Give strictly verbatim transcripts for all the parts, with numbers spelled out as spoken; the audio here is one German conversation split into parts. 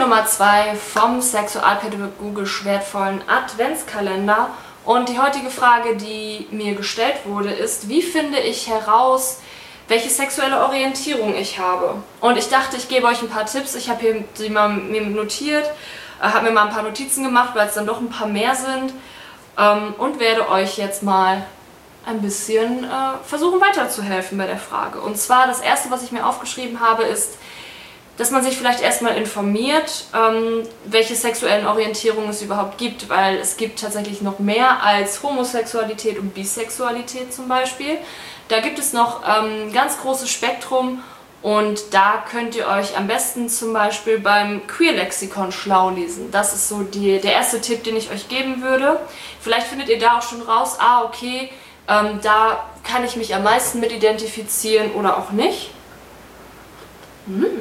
Nummer zwei vom sexualpädagogisch wertvollen Adventskalender. Und die heutige Frage, die mir gestellt wurde, ist: Wie finde ich heraus, welche sexuelle Orientierung ich habe? Und ich dachte, ich gebe euch ein paar Tipps. Ich habe hier die mal mir notiert, äh, habe mir mal ein paar Notizen gemacht, weil es dann doch ein paar mehr sind, ähm, und werde euch jetzt mal ein bisschen äh, versuchen weiterzuhelfen bei der Frage. Und zwar das erste, was ich mir aufgeschrieben habe, ist, dass man sich vielleicht erstmal informiert, ähm, welche sexuellen Orientierungen es überhaupt gibt, weil es gibt tatsächlich noch mehr als Homosexualität und Bisexualität zum Beispiel. Da gibt es noch ein ähm, ganz großes Spektrum und da könnt ihr euch am besten zum Beispiel beim Queer-Lexikon schlau lesen. Das ist so die, der erste Tipp, den ich euch geben würde. Vielleicht findet ihr da auch schon raus, ah okay, ähm, da kann ich mich am meisten mit identifizieren oder auch nicht. Hm.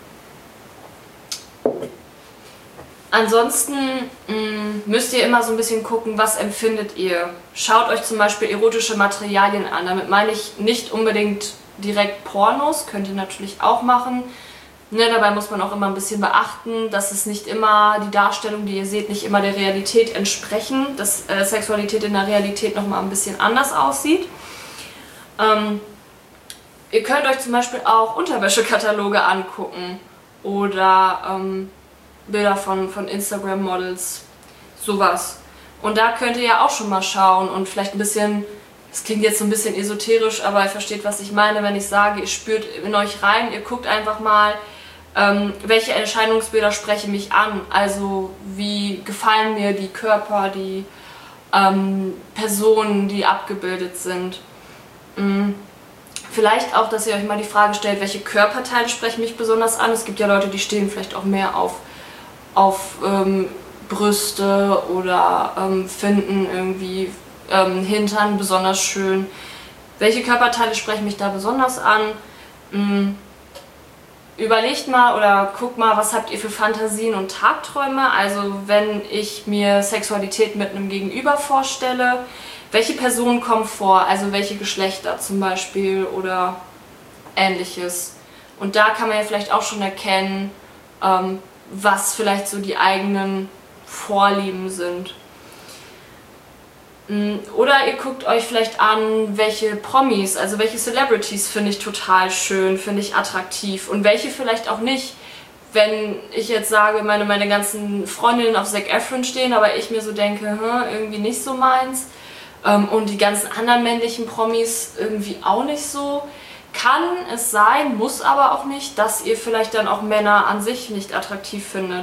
Ansonsten mh, müsst ihr immer so ein bisschen gucken, was empfindet ihr. Schaut euch zum Beispiel erotische Materialien an. Damit meine ich nicht unbedingt direkt Pornos, könnt ihr natürlich auch machen. Ne, dabei muss man auch immer ein bisschen beachten, dass es nicht immer, die Darstellung, die ihr seht, nicht immer der Realität entsprechen, dass äh, Sexualität in der Realität nochmal ein bisschen anders aussieht. Ähm, ihr könnt euch zum Beispiel auch Unterwäschekataloge angucken oder ähm, Bilder von, von Instagram-Models, sowas. Und da könnt ihr ja auch schon mal schauen und vielleicht ein bisschen, das klingt jetzt so ein bisschen esoterisch, aber ihr versteht, was ich meine, wenn ich sage, ihr spürt in euch rein, ihr guckt einfach mal, ähm, welche Erscheinungsbilder sprechen mich an. Also wie gefallen mir die Körper, die ähm, Personen, die abgebildet sind. Mhm. Vielleicht auch, dass ihr euch mal die Frage stellt, welche Körperteile sprechen mich besonders an. Es gibt ja Leute, die stehen vielleicht auch mehr auf auf ähm, Brüste oder ähm, finden irgendwie ähm, Hintern besonders schön. Welche Körperteile sprechen mich da besonders an? Hm. Überlegt mal oder guckt mal, was habt ihr für Fantasien und Tagträume? Also wenn ich mir Sexualität mit einem Gegenüber vorstelle, welche Personen kommen vor? Also welche Geschlechter zum Beispiel oder ähnliches. Und da kann man ja vielleicht auch schon erkennen, ähm, was vielleicht so die eigenen Vorlieben sind. Oder ihr guckt euch vielleicht an, welche Promis, also welche Celebrities finde ich total schön, finde ich attraktiv und welche vielleicht auch nicht. Wenn ich jetzt sage, meine, meine ganzen Freundinnen auf Zac Efron stehen, aber ich mir so denke, hm, irgendwie nicht so meins, ähm, und die ganzen anderen männlichen Promis irgendwie auch nicht so. Kann es sein, muss aber auch nicht, dass ihr vielleicht dann auch Männer an sich nicht attraktiv findet.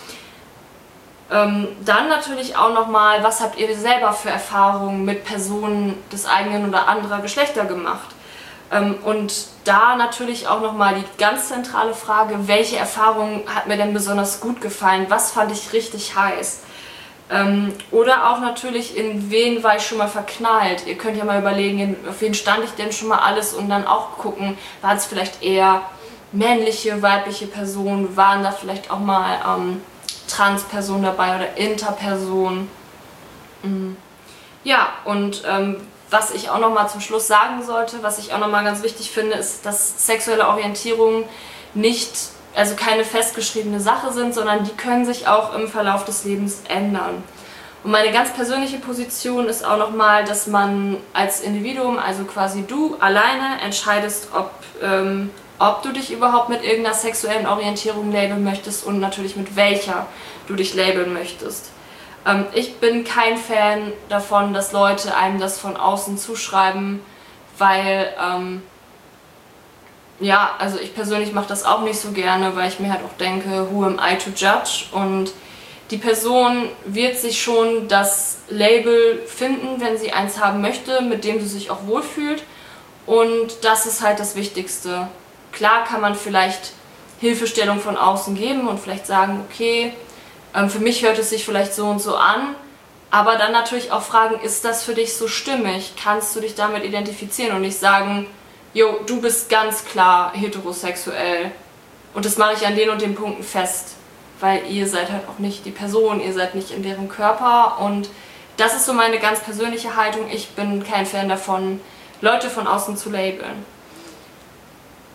Ähm, dann natürlich auch nochmal, was habt ihr selber für Erfahrungen mit Personen des eigenen oder anderer Geschlechter gemacht? Ähm, und da natürlich auch nochmal die ganz zentrale Frage, welche Erfahrung hat mir denn besonders gut gefallen? Was fand ich richtig heiß? Ähm, oder auch natürlich, in wen war ich schon mal verknallt. Ihr könnt ja mal überlegen, auf wen stand ich denn schon mal alles und dann auch gucken, waren es vielleicht eher männliche, weibliche Personen, waren da vielleicht auch mal ähm, Transpersonen dabei oder Interpersonen. Mhm. Ja, und ähm, was ich auch noch mal zum Schluss sagen sollte, was ich auch noch mal ganz wichtig finde, ist, dass sexuelle Orientierungen nicht, also keine festgeschriebene Sache sind, sondern die können sich auch im Verlauf des Lebens ändern. Und meine ganz persönliche Position ist auch nochmal, dass man als Individuum, also quasi du alleine, entscheidest, ob, ähm, ob du dich überhaupt mit irgendeiner sexuellen Orientierung labeln möchtest und natürlich mit welcher du dich labeln möchtest. Ähm, ich bin kein Fan davon, dass Leute einem das von außen zuschreiben, weil ähm, ja, also ich persönlich mache das auch nicht so gerne, weil ich mir halt auch denke, who am I to judge? Und die Person wird sich schon das Label finden, wenn sie eins haben möchte, mit dem sie sich auch wohlfühlt. Und das ist halt das Wichtigste. Klar kann man vielleicht Hilfestellung von außen geben und vielleicht sagen, okay, ähm, für mich hört es sich vielleicht so und so an. Aber dann natürlich auch fragen, ist das für dich so stimmig? Kannst du dich damit identifizieren und nicht sagen, jo, du bist ganz klar heterosexuell und das mache ich an den und den Punkten fest, weil ihr seid halt auch nicht die Person, ihr seid nicht in deren Körper und das ist so meine ganz persönliche Haltung. Ich bin kein Fan davon, Leute von außen zu labeln.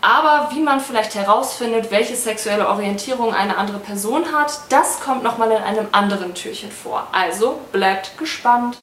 Aber wie man vielleicht herausfindet, welche sexuelle Orientierung eine andere Person hat, das kommt nochmal in einem anderen Türchen vor. Also bleibt gespannt!